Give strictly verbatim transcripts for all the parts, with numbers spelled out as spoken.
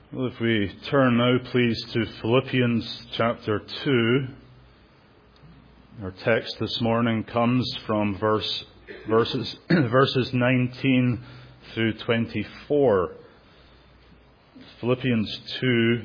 Well, if we turn now, please, to Philippians chapter two. Our text this morning comes from verse, verses, verses nineteen through twenty-four. Philippians two,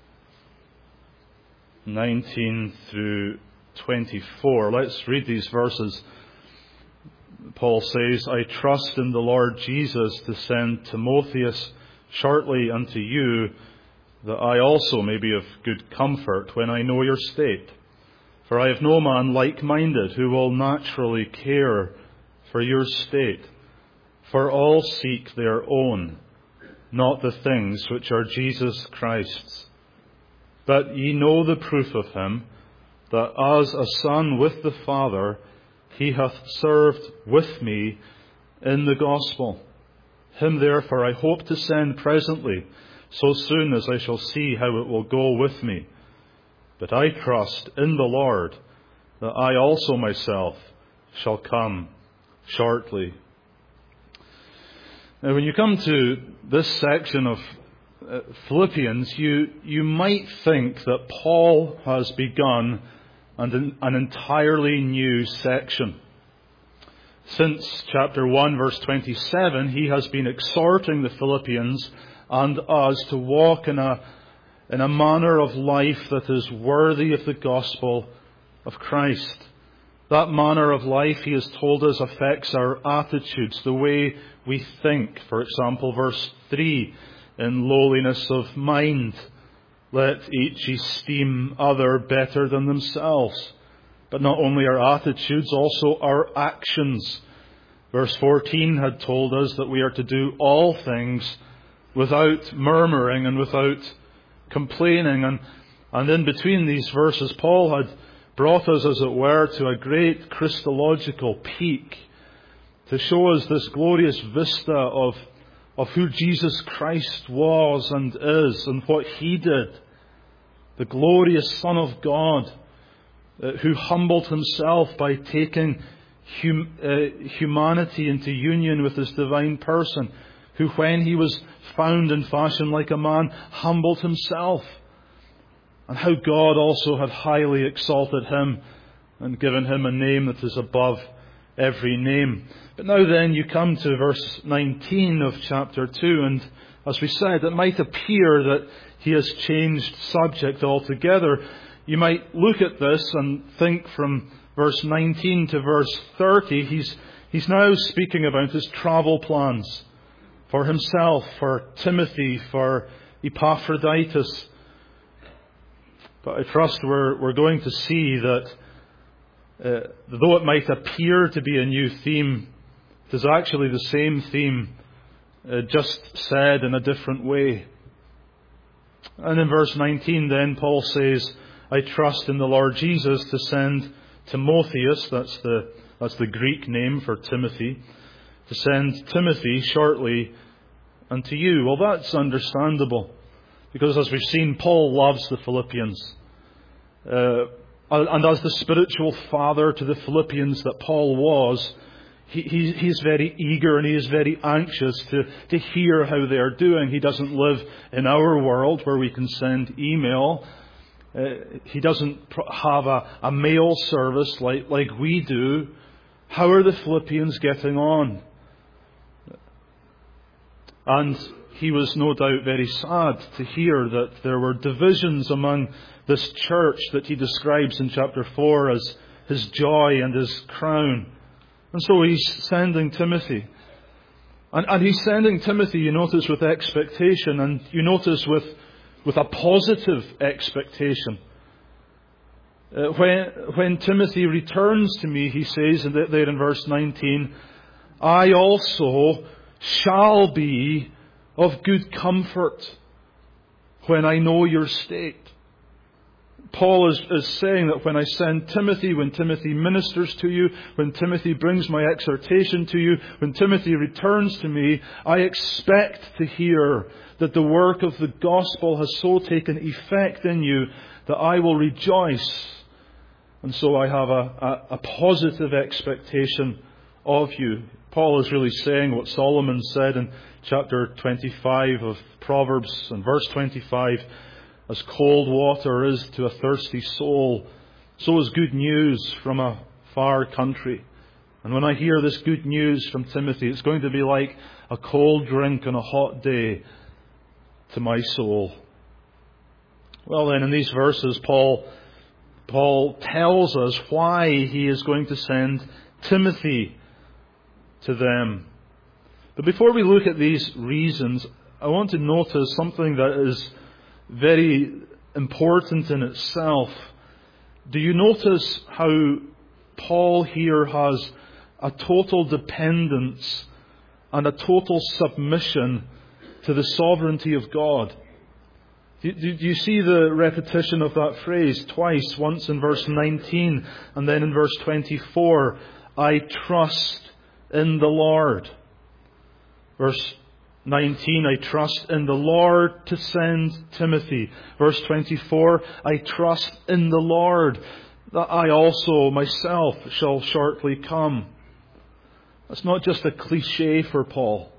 nineteen through twenty-four. Let's read these verses. Paul says, "I trust in the Lord Jesus to send Timotheus shortly unto you, that I also may be of good comfort when I know your state. For I have no man like-minded who will naturally care for your state. For all seek their own, not the things which are Jesus Christ's. But ye know the proof of him, that as a son with the Father, he hath served with me in the gospel. Him therefore I hope to send presently, so soon as I shall see how it will go with me. But I trust in the Lord that I also myself shall come shortly." Now, when you come to this section of uh, Philippians, you, you might think that Paul has begun an, an entirely new section. Since chapter one, verse twenty-seven, he has been exhorting the Philippians and us to walk in a, in a manner of life that is worthy of the gospel of Christ. That manner of life, he has told us, affects our attitudes, the way we think. For example, verse three, "In lowliness of mind, let each esteem other better than themselves." But not only our attitudes, also our actions. Verse fourteen had told us that we are to do all things without murmuring and without complaining. And, and in between these verses, Paul had brought us, as it were, to a great Christological peak to show us this glorious vista of, of who Jesus Christ was and is and what he did. The glorious Son of God, Uh, who humbled himself by taking hum, uh, humanity into union with his divine person, who when he was found in fashion like a man, humbled himself, and how God also had highly exalted him and given him a name that is above every name. But now then you come to verse nineteen of chapter two, and as we said, it might appear that he has changed subject altogether. You might look at this and think from verse nineteen to verse thirty, he's, he's now speaking about his travel plans for himself, for Timothy, for Epaphroditus. But I trust we're, we're going to see that uh, though it might appear to be a new theme, it is actually the same theme, uh, just said in a different way. And in verse nineteen then, Paul says, "I trust in the Lord Jesus to send Timotheus," that's the, that's the Greek name for Timothy, "to send Timothy shortly unto you." Well, that's understandable, because as we've seen, Paul loves the Philippians. Uh, and as the spiritual father to the Philippians that Paul was, he, he, he's very eager and he is very anxious to, to hear how they are doing. He doesn't live in our world where we can send email. Uh, he doesn't have a, a mail service like, like we do. How are the Philippians getting on? And he was no doubt very sad to hear that there were divisions among this church that he describes in chapter four as his joy and his crown. And so he's sending Timothy. And, and he's sending Timothy, you notice, with expectation, and you notice with with a positive expectation. Uh, when, when Timothy returns to me, he says there in verse nineteen, "I also shall be of good comfort when I know your state." Paul is, is saying that when I send Timothy, when Timothy ministers to you, when Timothy brings my exhortation to you, when Timothy returns to me, I expect to hear that the work of the gospel has so taken effect in you that I will rejoice. And so I have a, a, a positive expectation of you. Paul is really saying what Solomon said in chapter twenty-five of Proverbs and verse twenty-five, as cold water is to a thirsty soul, so is good news from a far country. And when I hear this good news from Timothy, it's going to be like a cold drink on a hot day to my soul. Well then, in these verses, Paul, Paul tells us why he is going to send Timothy to them. But before we look at these reasons, I want to notice something that is very important in itself. Do you notice how Paul here has a total dependence and a total submission to the sovereignty of God? Do, do, do you see the repetition of that phrase twice, once in verse nineteen and then in verse twenty-four? I trust in the Lord. Verse nineteen, I trust in the Lord to send Timothy. Verse twenty-four, I trust in the Lord that I also myself shall shortly come. That's not just a cliche for Paul.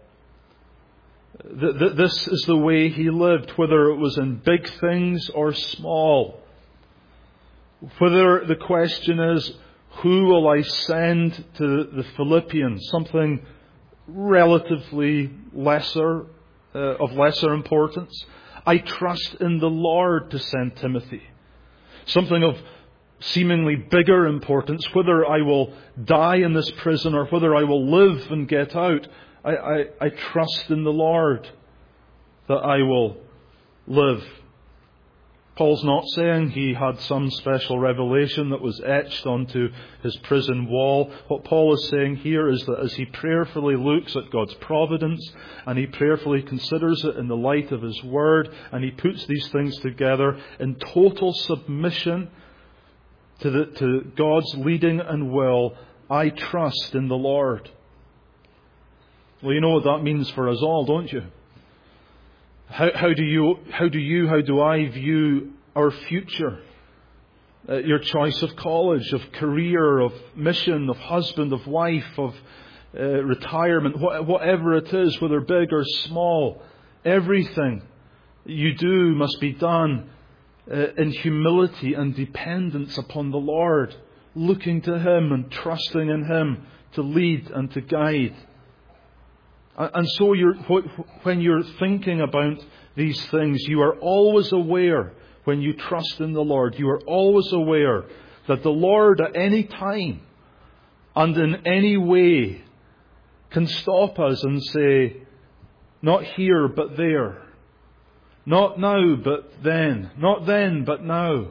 This is the way he lived, whether it was in big things or small. Whether the question is, who will I send to the Philippians? Something relatively lesser, uh, of lesser importance. I trust in the Lord to send Timothy. Something of seemingly bigger importance, whether I will die in this prison or whether I will live and get out, I, I, I trust in the Lord that I will live. Paul's not saying he had some special revelation that was etched onto his prison wall. What Paul is saying here is that as he prayerfully looks at God's providence and he prayerfully considers it in the light of his word and he puts these things together in total submission to, the, to God's leading and will, I trust in the Lord. Well, you know what that means for us all, don't you? How, how do you, how do you, how do I view our future? Uh, your choice of college, of career, of mission, of husband, of wife, of uh, retirement, wh- whatever it is, whether big or small, everything you do must be done uh, in humility and dependence upon the Lord, looking to Him and trusting in Him to lead and to guide. And so you're, when you're thinking about these things, you are always aware, when you trust in the Lord, you are always aware that the Lord at any time and in any way can stop us and say, not here but there. Not now but then. Not then but now.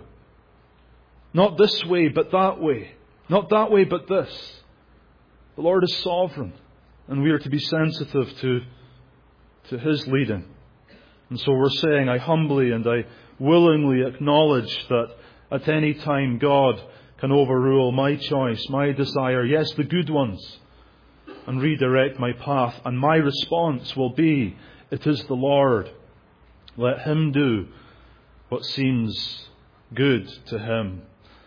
Not this way but that way. Not that way but this. The Lord is sovereign. And we are to be sensitive to, to His leading. And so we're saying, I humbly and I willingly acknowledge that at any time God can overrule my choice, my desire, yes, the good ones, and redirect my path. And my response will be, it is the Lord. Let Him do what seems good to Him.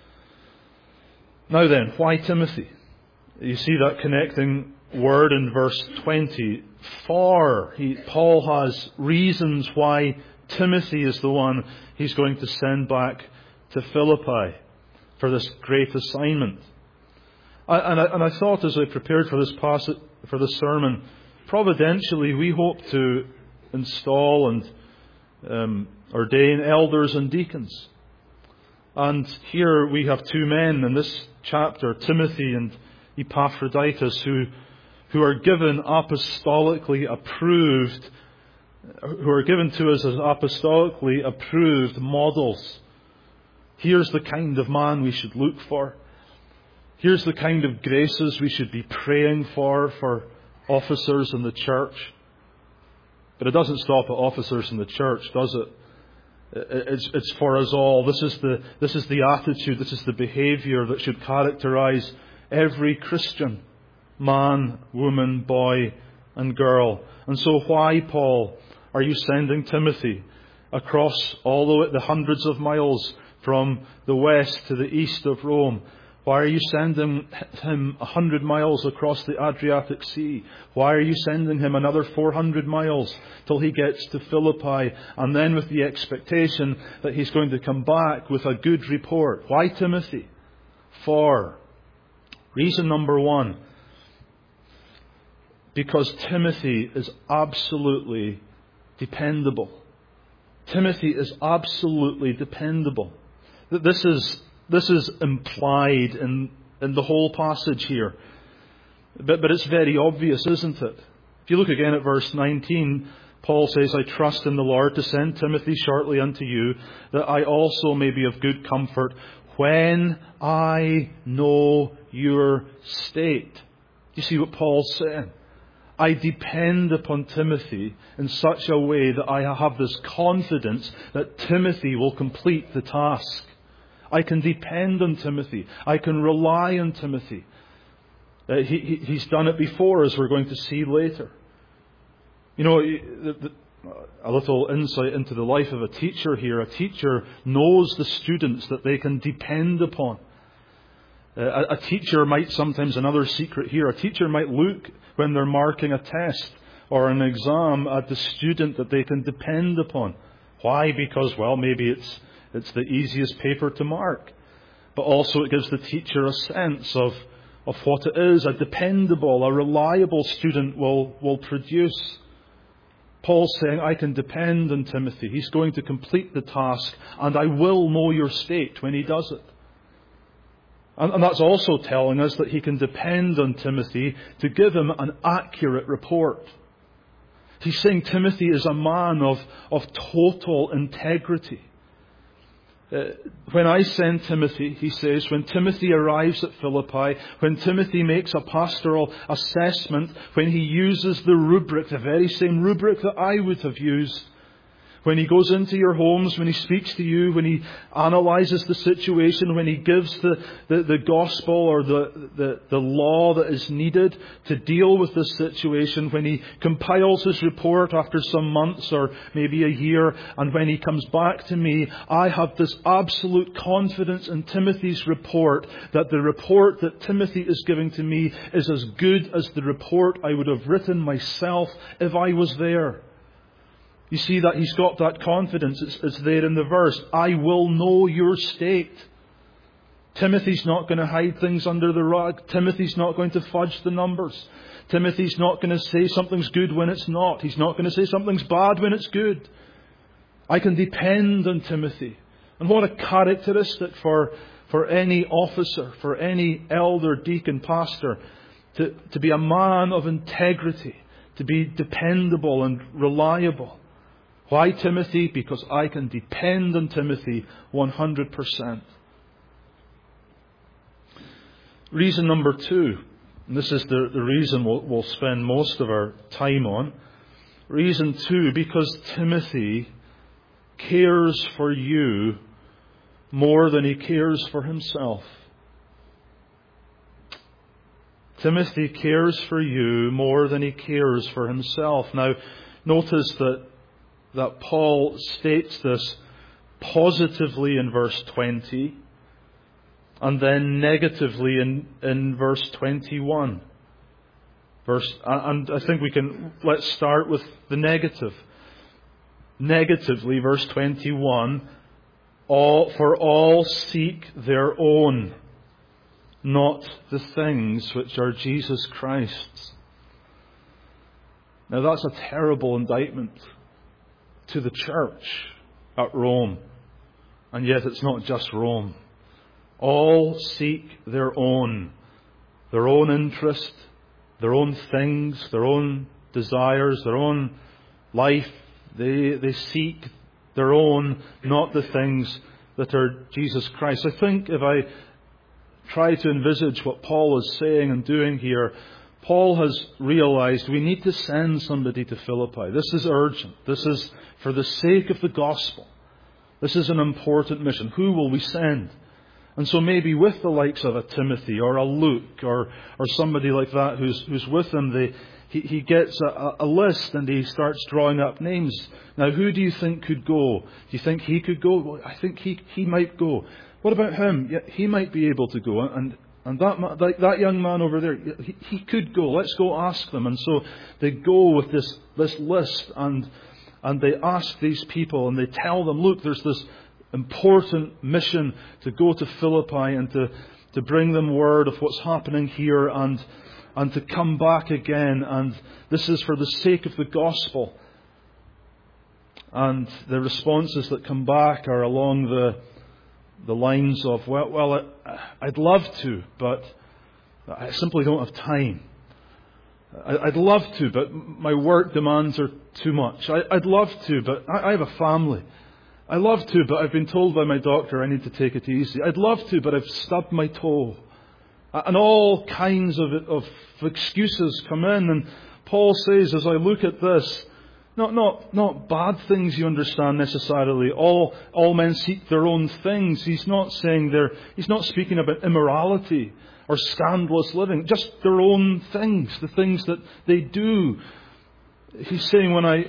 Now then, why Timothy? You see that connecting word in verse twenty. For he, Paul has reasons why Timothy is the one he's going to send back to Philippi for this great assignment. I, and, I, and I thought as I prepared for this passage, for this sermon, providentially we hope to install and um, ordain elders and deacons. And here we have two men in this chapter, Timothy and Epaphroditus, who who are given apostolically approved, who are given to us as apostolically approved models. Here's the kind of man we should look for. Here's the kind of graces we should be praying for for officers in the church. But it doesn't stop at officers in the church, does it? It's, it's for us all. This is the, this is the attitude, this is the behaviour that should characterise every Christian. Man, woman, boy and girl. And so why, Paul, are you sending Timothy across all the, the hundreds of miles from the west to the east of Rome? Why are you sending him a hundred miles across the Adriatic Sea? Why are you sending him another four hundred miles till he gets to Philippi, and then with the expectation that he's going to come back with a good report? Why Timothy? For reason number one, because Timothy is absolutely dependable. Timothy is absolutely dependable. This is This is implied in, in the whole passage here. But, but it's very obvious, isn't it? If you look again at verse nineteen, Paul says, I trust in the Lord to send Timothy shortly unto you, that I also may be of good comfort when I know your state. You see what Paul's saying? I depend upon Timothy in such a way that I have this confidence that Timothy will complete the task. I can depend on Timothy. I can rely on Timothy. Uh, he, he, he's done it before, as we're going to see later. You know, the, the, a little insight into the life of a teacher here. A teacher knows the students that they can depend upon. Uh, a, a teacher might sometimes, another secret here, a teacher might look when they're marking a test or an exam at the student that they can depend upon. Why? Because, well, maybe it's It's the easiest paper to mark. But also it gives the teacher a sense of, of what it is a dependable, a reliable student will, will produce. Paul's saying, I can depend on Timothy. He's going to complete the task, and I will know your state when he does it. And, and that's also telling us that he can depend on Timothy to give him an accurate report. He's saying Timothy is a man of, of total integrity. Uh, when I send Timothy, he says, when Timothy arrives at Philippi, when Timothy makes a pastoral assessment, when he uses the rubric, the very same rubric that I would have used, when he goes into your homes, when he speaks to you, when he analyzes the situation, when he gives the, the, the gospel or the, the, the law that is needed to deal with this situation, when he compiles his report after some months or maybe a year, and when he comes back to me, I have this absolute confidence in Timothy's report that the report that Timothy is giving to me is as good as the report I would have written myself if I was there. You see that he's got that confidence. It's, it's there in the verse. I will know your state. Timothy's not going to hide things under the rug. Timothy's not going to fudge the numbers. Timothy's not going to say something's good when it's not. He's not going to say something's bad when it's good. I can depend on Timothy. And what a characteristic for, for any officer, for any elder, deacon, pastor, to, to be a man of integrity, to be dependable and reliable. Why Timothy? Because I can depend on Timothy one hundred percent. Reason number two, and this is the, the reason we'll, we'll spend most of our time on. Reason two, because Timothy cares for you more than he cares for himself. Timothy cares for you more than he cares for himself. Now, notice that that Paul states this positively in verse twenty and then negatively in, in verse twenty-one. Verse, and I think we can, let's start with the negative. Negatively, verse twenty-one, all, for all seek their own, not the things which are Jesus Christ's. Now that's a terrible indictment to the church at Rome. And yet it's not just Rome. All seek their own, their own interest, their own things, their own desires, their own life. They, they seek their own, not the things that are Jesus Christ. I think if I try to envisage what Paul is saying and doing here, Paul has realized we need to send somebody to Philippi. This is urgent. This is for the sake of the gospel. This is an important mission. Who will we send? And so maybe with the likes of a Timothy or a Luke or, or somebody like that who's, who's with him, they, he, he gets a, a list and he starts drawing up names. Now, who do you think could go? Do you think he could go? Well, I think he, he might go. What about him? Yeah, he might be able to go. And and that that, that young man over there, he, he could go. Let's go ask them. And so they go with this, this list and and they ask these people and they tell them, look, there's this important mission to go to Philippi and to, to bring them word of what's happening here and and to come back again. And this is for the sake of the gospel. And the responses that come back are along the the lines of, well, well, I'd love to, but I simply don't have time. I'd love to, but my work demands are too much. I'd love to, but I have a family. I love to, but I've been told by my doctor I need to take it easy. I'd love to, but I've stubbed my toe. And all kinds of, of excuses come in. And Paul says, as I look at this, Not, not, not bad things you understand necessarily. All, all men seek their own things. He's not saying they're, he's not speaking about immorality or scandalous living. Just their own things, the things that they do. He's saying when I,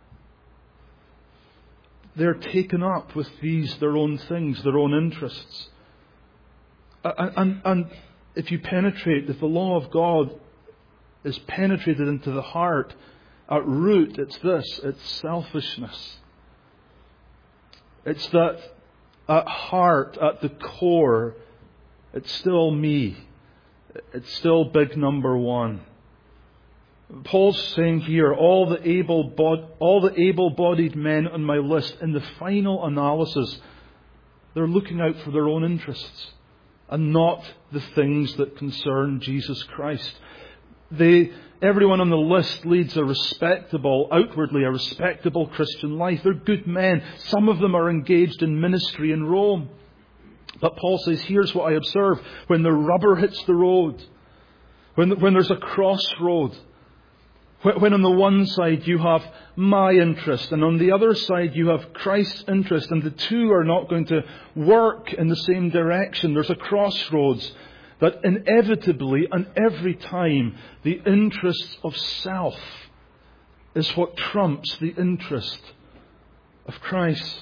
they're taken up with these, their own things, their own interests. And, and, and if you penetrate, if the law of God is penetrated into the heart, at root, it's this, it's selfishness. It's that at heart, at the core, it's still me. It's still big number one. Paul's saying here, all the able all the able-bodied men on my list, in the final analysis, they're looking out for their own interests and not the things that concern Jesus Christ. They, everyone on the list leads a respectable, outwardly a respectable Christian life. They're good men. Some of them are engaged in ministry in Rome. But Paul says, here's what I observe. When the rubber hits the road, when, when there's a crossroad, when, when on the one side you have my interest and on the other side you have Christ's interest, and the two are not going to work in the same direction. There's a crossroads. That inevitably and every time the interest of self is what trumps the interest of Christ.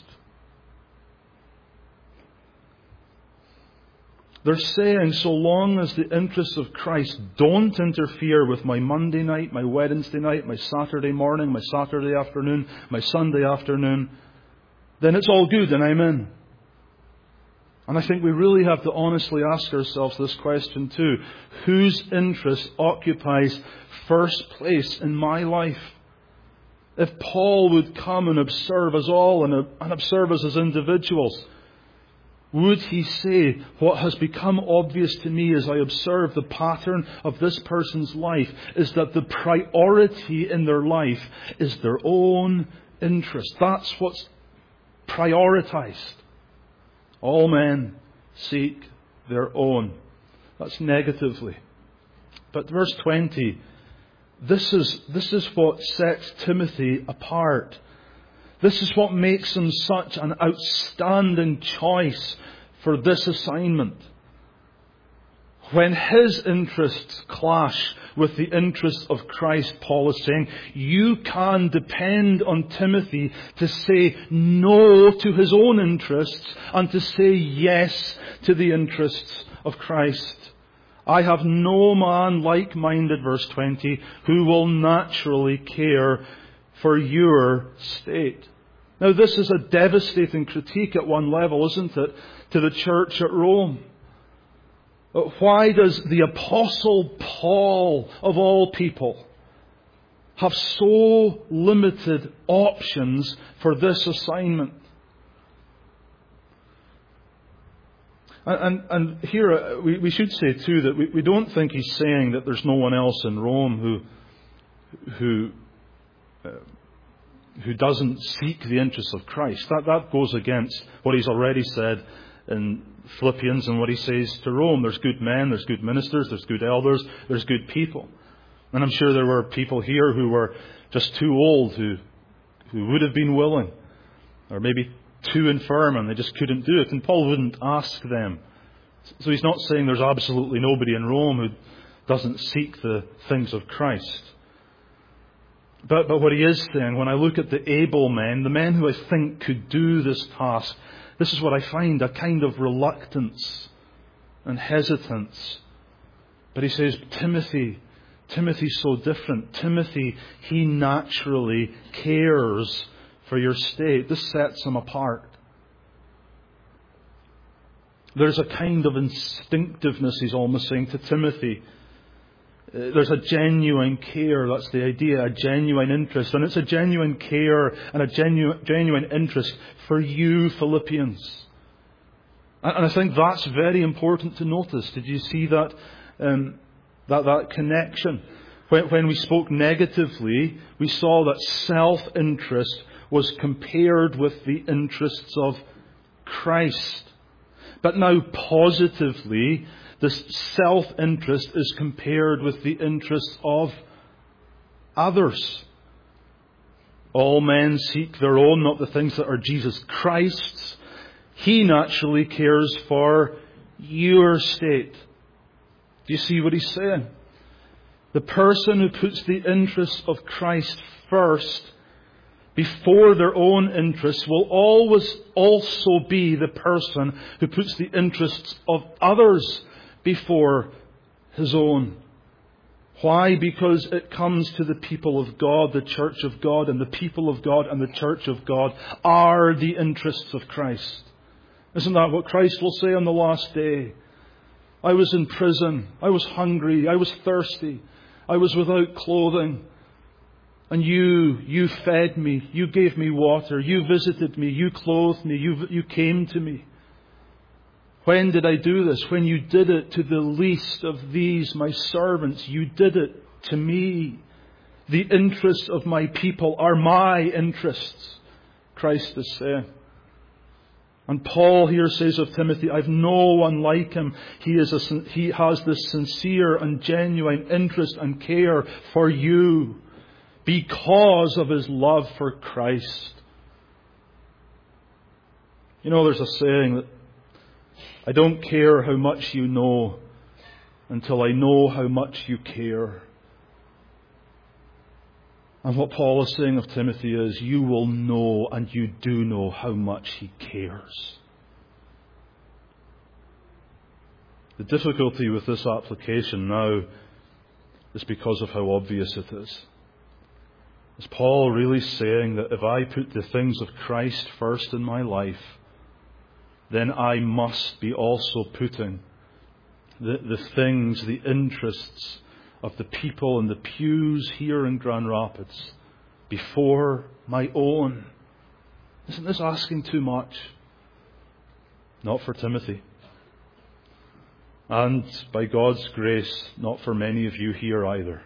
They're saying, so long as the interests of Christ don't interfere with my Monday night, my Wednesday night, my Saturday morning, my Saturday afternoon, my Sunday afternoon, then it's all good and I'm in. And I think we really have to honestly ask ourselves this question too. Whose interest occupies first place in my life? If Paul would come and observe us all and, and observe us as individuals, would he say, what has become obvious to me as I observe the pattern of this person's life is that the priority in their life is their own interest. That's what's prioritized. All men seek their own. That's negatively. But verse twenty, this is, this is what sets Timothy apart. This is what makes him such an outstanding choice for this assignment. When his interests clash with the interests of Christ, Paul is saying, you can depend on Timothy to say no to his own interests and to say yes to the interests of Christ. I have no man like-minded, verse twenty, who will naturally care for your state. Now this is a devastating critique at one level, isn't it, to the church at Rome. Why does the Apostle Paul, of all people, have so limited options for this assignment? And, and, and here we, we should say too that we, we don't think he's saying that there's no one else in Rome who who uh, who doesn't seek the interests of Christ. That that goes against what he's already said in Philippians and what he says to Rome. There's good men, there's good ministers, there's good elders, there's good people. And I'm sure there were people here who were just too old, who who would have been willing, or maybe too infirm and they just couldn't do it. And Paul wouldn't ask them. So he's not saying there's absolutely nobody in Rome who doesn't seek the things of Christ. But, but what he is saying, when I look at the able men, the men who I think could do this task, this is what I find, a kind of reluctance and hesitance. But he says, Timothy, Timothy's so different. Timothy, he naturally cares for your state. This sets him apart. There's a kind of instinctiveness, he's almost saying, to Timothy. There's a genuine care, that's the idea, a genuine interest. And it's a genuine care and a genuine, genuine interest for you, Philippians. And I think that's very important to notice. Did you see that um, that, that connection? When, when we spoke negatively, we saw that self-interest was compared with the interests of Christ. But now positively, this self-interest is compared with the interests of others. All men seek their own, not the things that are Jesus Christ's. He naturally cares for your state. Do you see what he's saying? The person who puts the interests of Christ first before their own interests will always also be the person who puts the interests of others before his own. Why? Because it comes to the people of God, the church of God, and the people of God and the church of God are the interests of Christ. Isn't that what Christ will say on the last day? I was in prison. I was hungry. I was thirsty. I was without clothing. And you, you fed me. You gave me water. You visited me. You clothed me. You, you came to me. When did I do this? When you did it to the least of these, my servants, you did it to me. The interests of my people are my interests, Christ is saying. And Paul here says of Timothy, I've no one like him. He is a, he has this sincere and genuine interest and care for you because of his love for Christ. You know, there's a saying that I don't care how much you know until I know how much you care. And what Paul is saying of Timothy is, you will know, and you do know, how much he cares. The difficulty with this application now is because of how obvious it is. Is Paul really saying that if I put the things of Christ first in my life, then I must be also putting the, the things, the interests of the people in the pews here in Grand Rapids before my own? Isn't this asking too much? Not for Timothy. And by God's grace, not for many of you here either.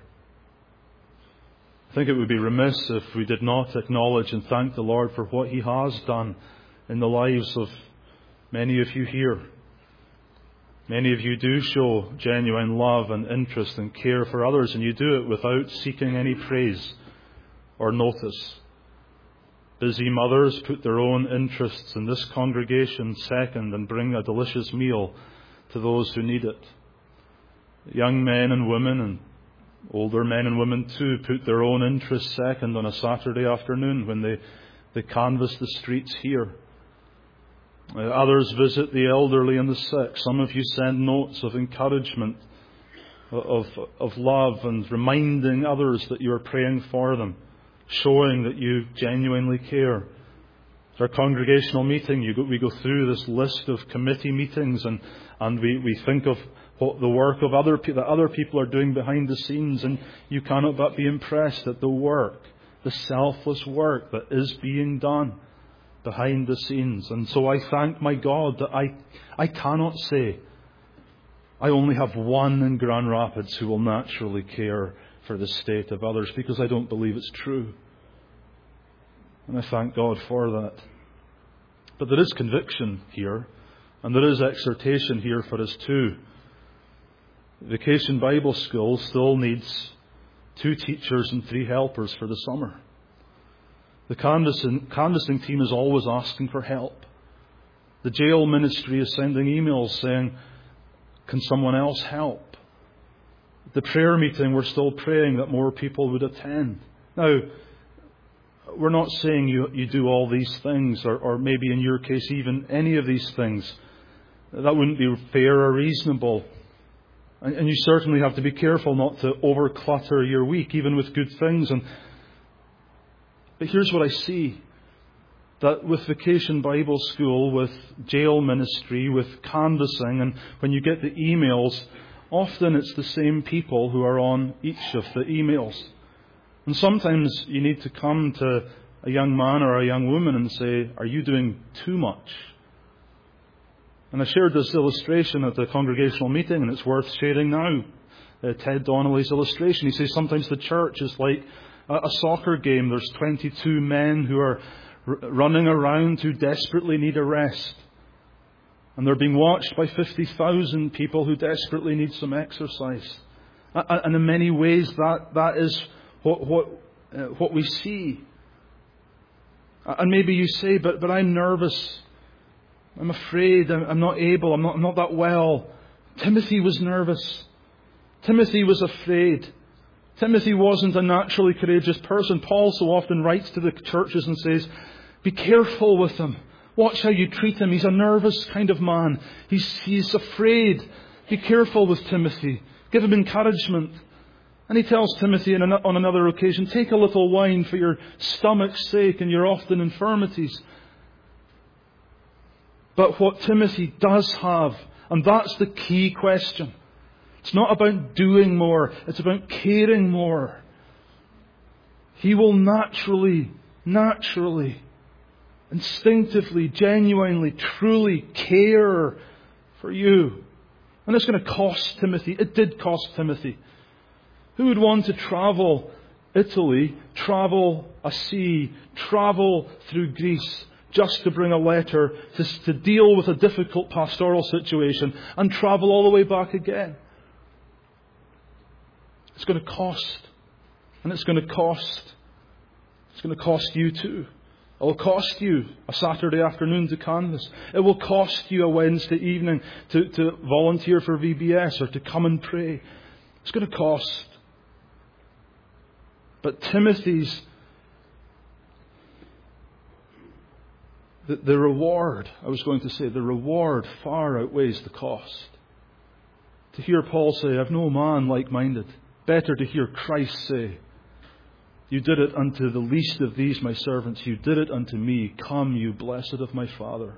I think it would be remiss if we did not acknowledge and thank the Lord for what He has done in the lives of many of you here. Many of you do show genuine love and interest and care for others, and you do it without seeking any praise or notice. Busy mothers put their own interests in this congregation second and bring a delicious meal to those who need it. Young men and women, and older men and women too, put their own interests second on a Saturday afternoon when they, they canvass the streets here. Uh, others visit the elderly and the sick. Some of you send notes of encouragement, of, of love, and reminding others that you are praying for them, showing that you genuinely care. At our congregational meeting, you go, we go through this list of committee meetings, and, and we, we think of what the work of other people, that other people are doing behind the scenes, and you cannot but be impressed at the work, the selfless work that is being done behind the scenes. And so I thank my God that I I cannot say I only have one in Grand Rapids who will naturally care for the state of others, because I don't believe it's true. And I thank God for that. But there is conviction here, and there is exhortation here for us too. Vacation Bible School still needs two teachers and three helpers for the summer. The canvassing, canvassing team is always asking for help. The jail ministry is sending emails saying, can someone else help? At the prayer meeting, we're still praying that more people would attend. Now, we're not saying you, you do all these things, or, or maybe in your case even any of these things. That wouldn't be fair or reasonable. And, and you certainly have to be careful not to overclutter your week, even with good things. And But here's what I see. That with Vacation Bible School, with jail ministry, with canvassing, and when you get the emails, often it's the same people who are on each of the emails. And sometimes you need to come to a young man or a young woman and say, are you doing too much? And I shared this illustration at the congregational meeting, and it's worth sharing now. Uh, Ted Donnelly's illustration. He says sometimes the church is like a, a soccer game. There's twenty-two men who are r- running around who desperately need a rest. And they're being watched by fifty thousand people who desperately need some exercise. And in many ways that, that is what what uh, what we see. And maybe you say, but but I'm nervous. I'm afraid. I'm, I'm not able. I'm not, I'm not that well. Timothy was nervous. Timothy was afraid. Timothy wasn't a naturally courageous person. Paul so often writes to the churches and says, be careful with him. Watch how you treat him. He's a nervous kind of man. He's, he's afraid. Be careful with Timothy. Give him encouragement. And he tells Timothy on another occasion, take a little wine for your stomach's sake and your often infirmities. But what Timothy does have, and that's the key question. It's not about doing more. It's about caring more. He will naturally, naturally, instinctively, genuinely, truly care for you. And it's going to cost Timothy. It did cost Timothy. Who would want to travel Italy, travel a sea, travel through Greece just to bring a letter, to, to deal with a difficult pastoral situation and travel all the way back again? It's going to cost. And it's going to cost. It's going to cost you too. It will cost you a Saturday afternoon to canvass. It will cost you a Wednesday evening to, to volunteer for V B S or to come and pray. It's going to cost. But Timothy's, the, the reward, I was going to say, the reward far outweighs the cost. To hear Paul say, I've no man like-minded. Better to hear Christ say, you did it unto the least of these, my servants. You did it unto me. Come, you blessed of my Father.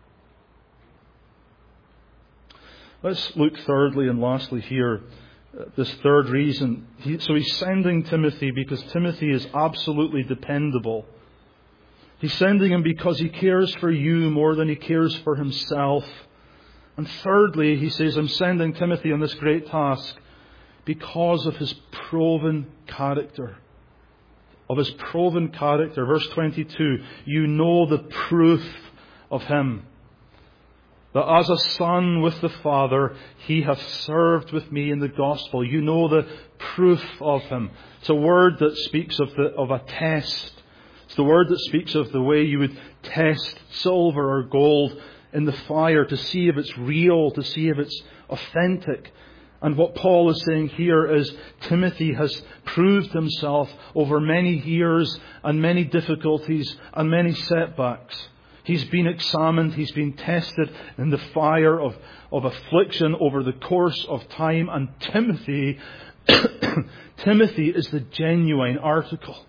Let's look thirdly and lastly here. This third reason. He, so he's sending Timothy because Timothy is absolutely dependable. He's sending him because he cares for you more than he cares for himself. And thirdly, he says, I'm sending Timothy on this great task because of his proven character. Of his proven character. Verse twenty-two, you know the proof of him, that as a son with the Father, he hath served with me in the gospel. You know the proof of him. It's a word that speaks of the of a test. It's the word that speaks of the way you would test silver or gold in the fire to see if it's real, to see if it's authentic. And what Paul is saying here is Timothy has proved himself over many years and many difficulties and many setbacks. He's been examined, he's been tested in the fire of, of affliction over the course of time. And Timothy, Timothy is the genuine article.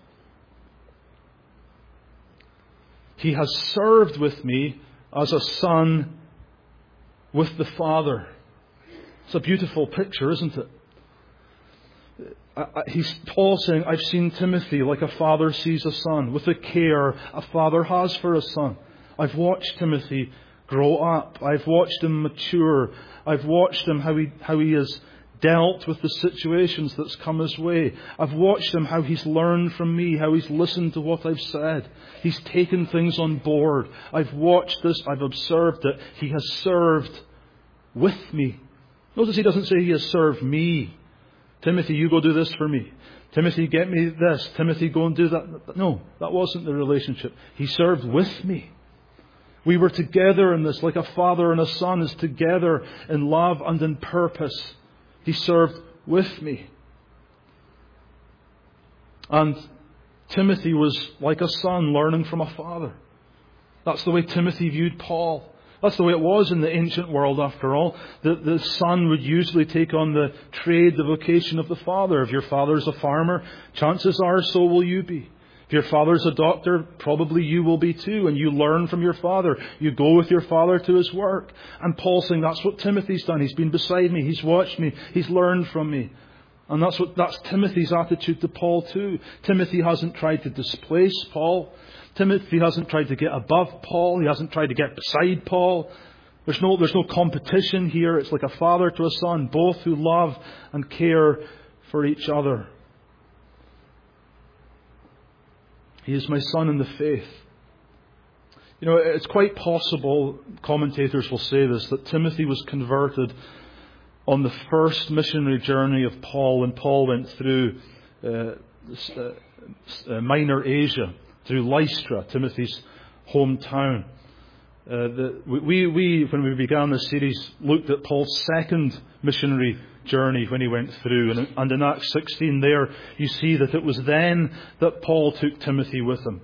He has served with me as a son with the Father. It's a beautiful picture, isn't it? I, I, he's Paul saying, I've seen Timothy like a father sees a son, with the care a father has for a son. I've watched Timothy grow up. I've watched him mature. I've watched him how he how he has dealt with the situations that's come his way. I've watched him how he's learned from me, how he's listened to what I've said. He's taken things on board. I've watched this. I've observed it. He has served with me. Notice he doesn't say he has served me. Timothy, you go do this for me. Timothy, get me this. Timothy, go and do that. No, that wasn't the relationship. He served with me. We were together in this, like a father and a son is together in love and in purpose. He served with me. And Timothy was like a son learning from a father. That's the way Timothy viewed Paul. That's the way it was in the ancient world, after all. The, the son would usually take on the trade, the vocation of the father. If your father's a farmer, chances are so will you be. If your father's a doctor, probably you will be too. And you learn from your father. You go with your father to his work. And Paul's saying that's what Timothy's done. He's been beside me. He's watched me. He's learned from me. And that's what that's Timothy's attitude to Paul too. Timothy hasn't tried to displace Paul. Timothy hasn't tried to get above Paul. He hasn't tried to get beside Paul. There's no, there's no competition here. It's like a father to a son, both who love and care for each other. He is my son in the faith. You know, it's quite possible, commentators will say this, that Timothy was converted on the first missionary journey of Paul when Paul went through uh, uh, Minor Asia, through Lystra, Timothy's hometown. Uh, the, we, we, when we began this series, looked at Paul's second missionary journey when he went through. And, and in Acts sixteen there, you see that it was then that Paul took Timothy with him.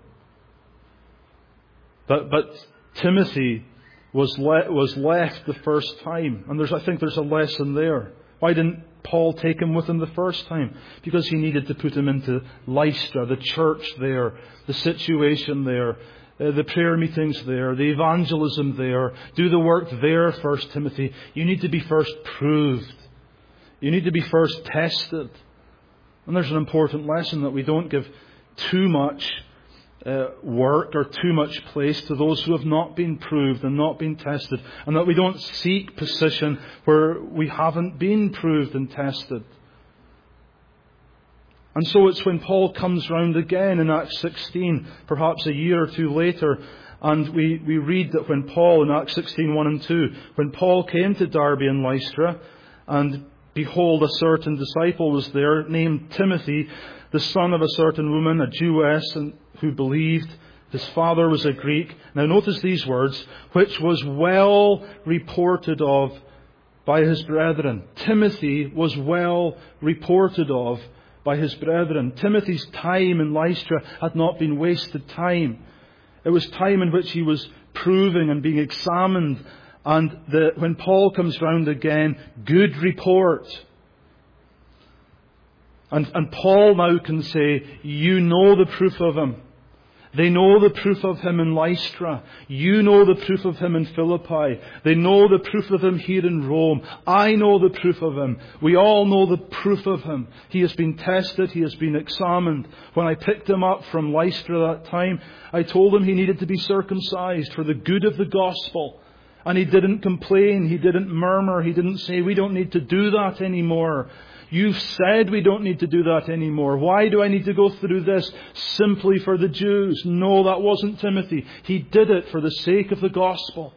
But, but Timothy was, le- was left the first time. And there's, I think there's a lesson there. Why didn't Paul take him with him the first time? Because he needed to put him into Lystra, the church there, the situation there, uh, the prayer meetings there, the evangelism there. Do the work there first, Timothy. You need to be first proved. You need to be first tested. And there's an important lesson that we don't give too much uh, work or too much place to those who have not been proved and not been tested. And that we don't seek position where we haven't been proved and tested. And so it's when Paul comes round again in Acts sixteen, perhaps a year or two later, and we, we read that when Paul, in Acts sixteen, one and two, when Paul came to Derbe and Lystra, and behold, a certain disciple was there, named Timothy, the son of a certain woman, a Jewess, and who believed. His father was a Greek. Now notice these words, which was well reported of by his brethren. Timothy was well reported of by his brethren. Timothy's time in Lystra had not been wasted time. It was time in which he was proving and being examined. And the, when Paul comes round again, good report. And, and Paul now can say, you know the proof of him. They know the proof of him in Lystra. You know the proof of him in Philippi. They know the proof of him here in Rome. I know the proof of him. We all know the proof of him. He has been tested. He has been examined. When I picked him up from Lystra that time, I told him he needed to be circumcised for the good of the gospel. And he didn't complain. He didn't murmur. He didn't say, we don't need to do that anymore. You've said we don't need to do that anymore. Why do I need to go through this simply for the Jews? No, that wasn't Timothy. He did it for the sake of the gospel.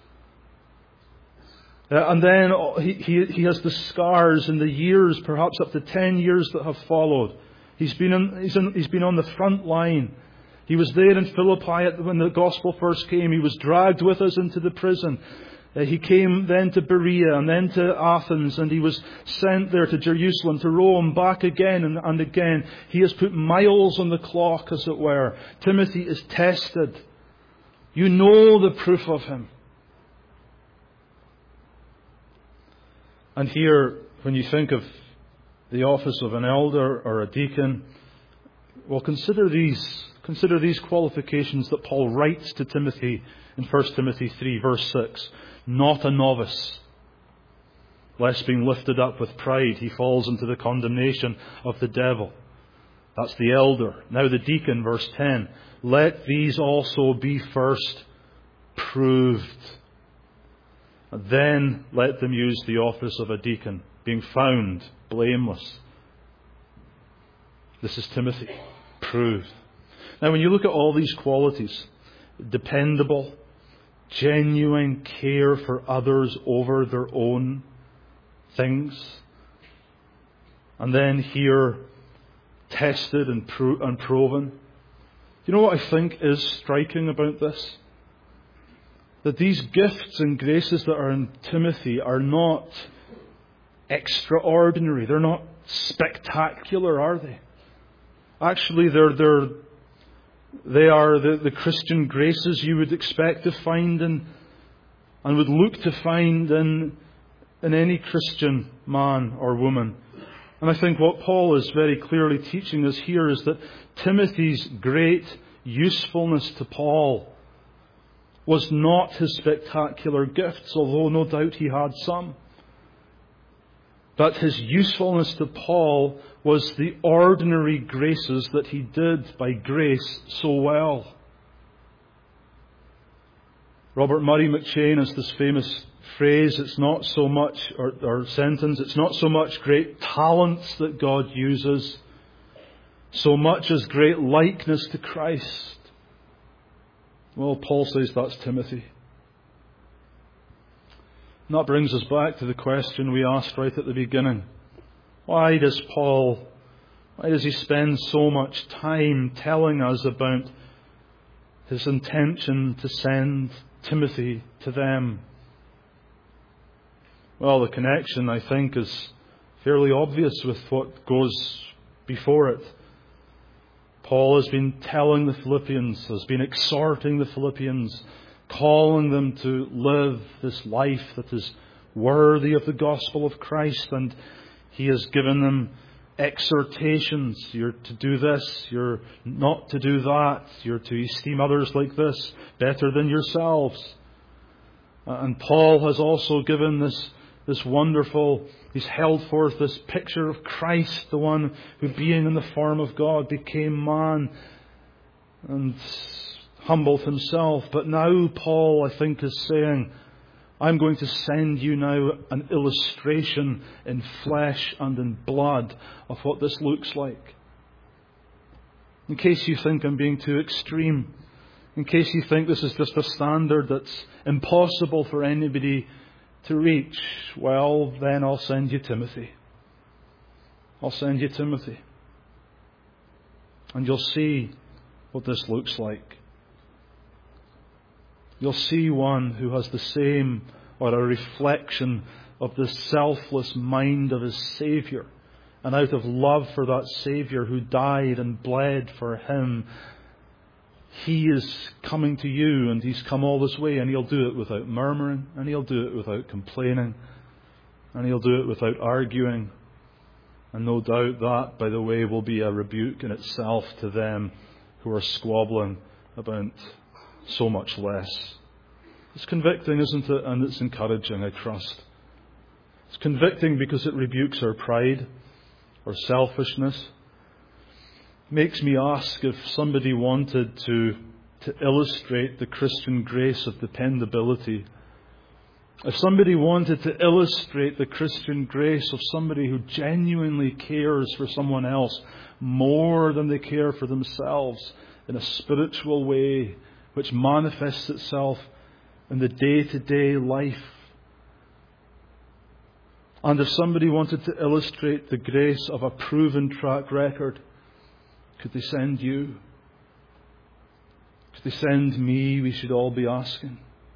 Uh, and then he, he, he has the scars in the years, perhaps up to ten years that have followed. He's been, in, he's, in, he's been on the front line. He was there in Philippi when the gospel first came. He was dragged with us into the prison. Uh, he came then to Berea and then to Athens, and he was sent there to Jerusalem, to Rome, back again and, and again. He has put miles on the clock, as it were. Timothy is tested. You know the proof of him. And here, when you think of the office of an elder or a deacon, well, consider these consider these qualifications that Paul writes to Timothy in First Timothy three, verse six. Not a novice, lest being lifted up with pride he falls into the condemnation of the devil. That's the elder. Now the deacon, verse ten. Let these also be first proved. And then let them use the office of a deacon, being found blameless. This is Timothy, proved. Now when you look at all these qualities, dependable, genuine care for others over their own things, and then here tested and, pro- and proven. You know what I think is striking about this? That these gifts and graces that are in Timothy are not extraordinary. They're not spectacular, are they? Actually, they're, they're They are the, the Christian graces you would expect to find in, and would look to find in, in any Christian man or woman. And I think what Paul is very clearly teaching us here is that Timothy's great usefulness to Paul was not his spectacular gifts, although no doubt he had some. But his usefulness to Paul was the ordinary graces that he did by grace so well. Robert Murray McCheyne has this famous phrase, it's not so much, or, or sentence, it's not so much great talents that God uses, so much as great likeness to Christ. Well, Paul says that's Timothy. And that brings us back to the question we asked right at the beginning. Why does Paul, why does he spend so much time telling us about his intention to send Timothy to them? Well, the connection, I think, is fairly obvious with what goes before it. Paul has been telling the Philippians, has been exhorting the Philippians, calling them to live this life that is worthy of the gospel of Christ. And he has given them exhortations. You're to do this, you're not to do that, you're to esteem others like this, better than yourselves. And Paul has also given this This wonderful, he's held forth this picture of Christ, the one who being in the form of God became man and humbled himself. But now Paul, I think, is saying, I'm going to send you now an illustration in flesh and in blood of what this looks like. In case you think I'm being too extreme, in case you think this is just a standard that's impossible for anybody to reach, well, then I'll send you Timothy. I'll send you Timothy. And you'll see what this looks like. You'll see one who has the same, or a reflection of the selfless mind of his Saviour. And out of love for that Saviour who died and bled for him, he is coming to you, and he's come all this way, and he'll do it without murmuring, and he'll do it without complaining, and he'll do it without arguing. And no doubt that, by the way, will be a rebuke in itself to them who are squabbling about so much less. It's convicting, isn't it? And it's encouraging, I trust. It's convicting because it rebukes our pride, our selfishness. Makes me ask, if somebody wanted to, to illustrate the Christian grace of dependability, if somebody wanted to illustrate the Christian grace of somebody who genuinely cares for someone else more than they care for themselves in a spiritual way, which manifests itself in the day-to-day life, and if somebody wanted to illustrate the grace of a proven track record, could they send you? Could they send me? We should all be asking.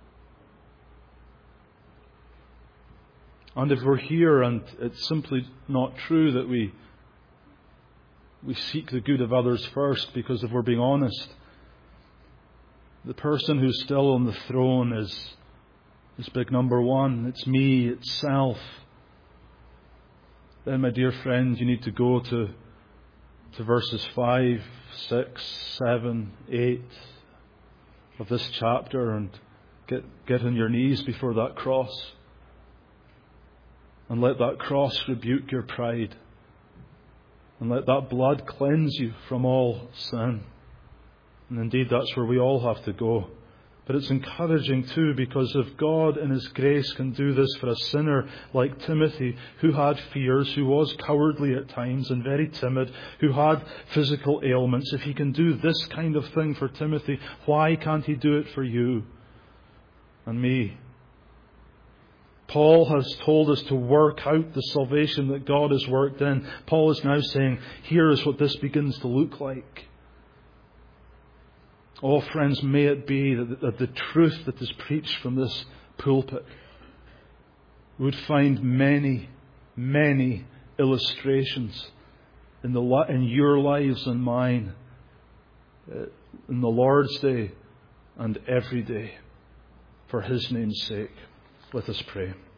And if we're here and it's simply not true that we we seek the good of others first, because if we're being honest, the person who's still on the throne is, is big number one. It's me, it's self. Then, my dear friend, you need to go to to verses five, six, seven, eight of this chapter and get, get on your knees before that cross. And let that cross rebuke your pride. And let that blood cleanse you from all sin. And indeed, that's where we all have to go. But it's encouraging too, because if God in His grace can do this for a sinner like Timothy, who had fears, who was cowardly at times and very timid, who had physical ailments, if He can do this kind of thing for Timothy, why can't He do it for you and me? Paul has told us to work out the salvation that God has worked in. Paul is now saying, here is what this begins to look like. Oh, friends, may it be that, that the truth that is preached from this pulpit would find many, many illustrations in the in your lives and mine, uh, in the Lord's day and every day for His name's sake. Let us pray.